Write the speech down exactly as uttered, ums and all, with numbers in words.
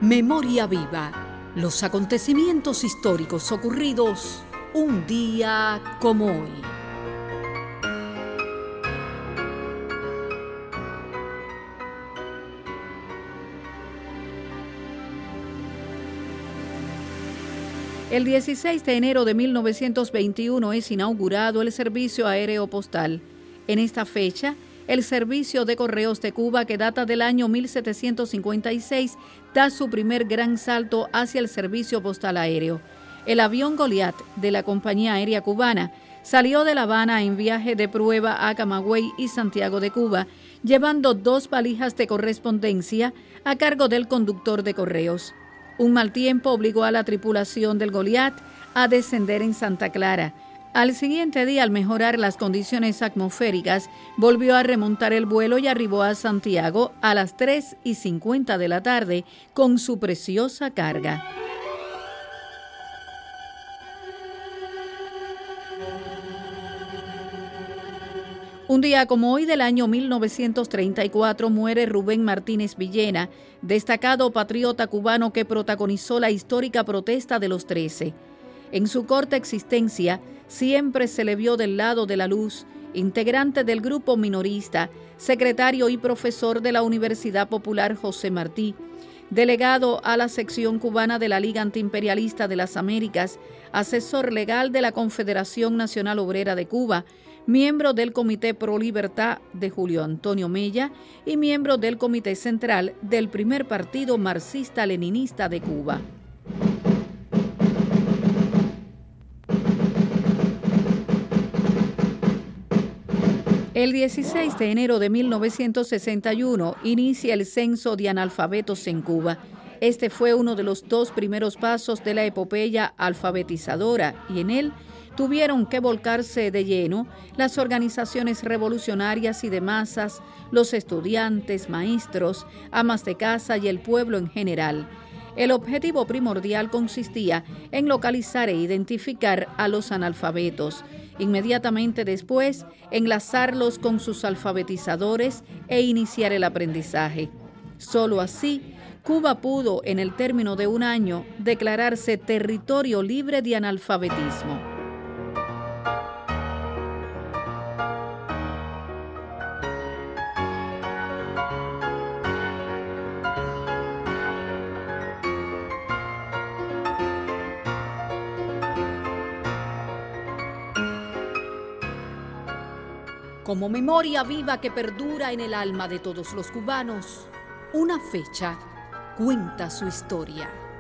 Memoria viva. Los acontecimientos históricos ocurridos un día como hoy. El dieciséis de enero de mil novecientos veintiuno es inaugurado el servicio aéreo postal. En esta fecha, el Servicio de Correos de Cuba, que data del año mil setecientos cincuenta y seis, da su primer gran salto hacia el servicio postal aéreo. El avión Goliat de la Compañía Aérea Cubana salió de La Habana en viaje de prueba a Camagüey y Santiago de Cuba, llevando dos valijas de correspondencia a cargo del conductor de correos. Un mal tiempo obligó a la tripulación del Goliat a descender en Santa Clara. Al siguiente día, al mejorar las condiciones atmosféricas, volvió a remontar el vuelo y arribó a Santiago a las tres y cincuenta de la tarde con su preciosa carga. Un día como hoy del año mil novecientos treinta y cuatro muere Rubén Martínez Villena, destacado patriota cubano que protagonizó la histórica protesta de los trece. En su corta existencia, siempre se le vio del lado de la luz, integrante del grupo minorista, secretario y profesor de la Universidad Popular José Martí, delegado a la sección cubana de la Liga Antiimperialista de las Américas, asesor legal de la Confederación Nacional Obrera de Cuba, miembro del Comité Pro Libertad de Julio Antonio Mella y miembro del Comité Central del primer partido marxista-leninista de Cuba. El dieciséis de enero de mil novecientos sesenta y uno inicia el censo de analfabetos en Cuba. Este fue uno de los dos primeros pasos de la epopeya alfabetizadora y en él tuvieron que volcarse de lleno las organizaciones revolucionarias y de masas, los estudiantes, maestros, amas de casa y el pueblo en general. El objetivo primordial consistía en localizar e identificar a los analfabetos. Inmediatamente después, enlazarlos con sus alfabetizadores e iniciar el aprendizaje. Solo así, Cuba pudo, en el término de un año, declararse territorio libre de analfabetismo. Como memoria viva que perdura en el alma de todos los cubanos, una fecha cuenta su historia.